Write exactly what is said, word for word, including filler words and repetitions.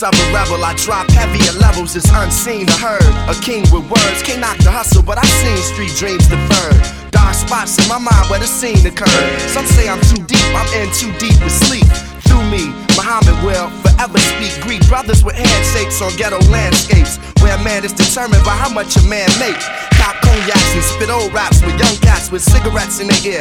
essence of a rebel. I drop heavier levels, it's unseen or heard. A king with words, can't knock the hustle, but I've seen street dreams deferred. Dark spots in my mind where the scene occurred. Some say I'm too deep, I'm in too deep to sleep. Through me, Muhammad will forever speak. Greet brothers with handshakes on ghetto landscapes, where a man is determined by how much a man makes. Cop cognacs and spit old raps with young cats with cigarettes in their ear.